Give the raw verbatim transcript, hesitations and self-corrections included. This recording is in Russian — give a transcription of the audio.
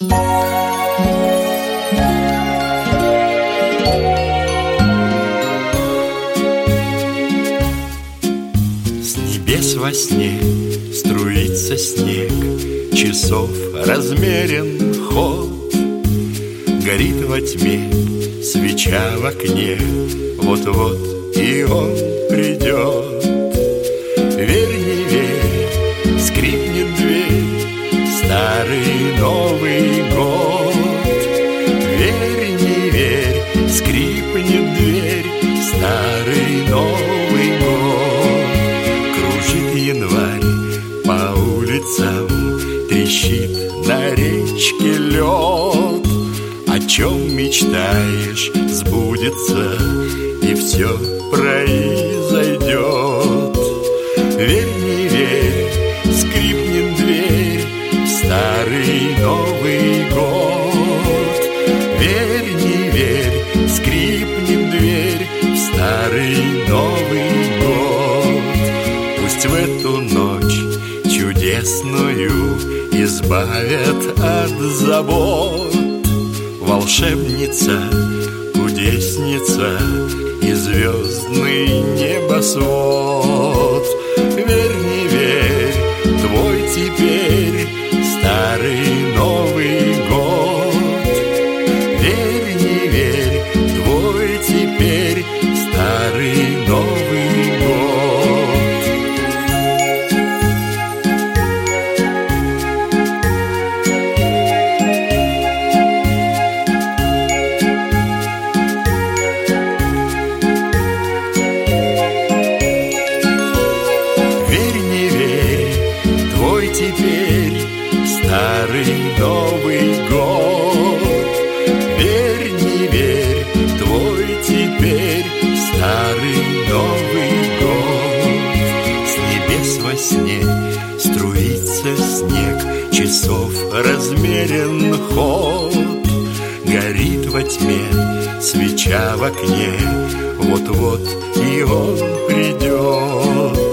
Во сне струится снег, часов размерен ход. Горит во тьме свеча в окне, вот-вот и он придет. Верь, не верь, скрипнет дверь, старый Новый год. Верь, не верь, скрипнет дверь, старый Новый год. Кружит январь по улицам, трещит на речке лед. О чем мечтаешь, сбудется, и все произойдет. Верь, не верь, скрипнет дверь в старый Новый год. Верь, не верь, скрипнет дверь в старый Новый год. Пусть в эту ночь чудесную избавят от забот волшебница, кудесница и звездный небосвод. Верь, не верь, твой теперь старый Новый год. Верь, не верь, твой теперь старый Новый год. Теперь старый Новый год. Верь, не верь, твой теперь старый Новый год. С небес во сне струится снег, часов размерен ход. Горит во тьме свеча в окне, вот-вот и он придет.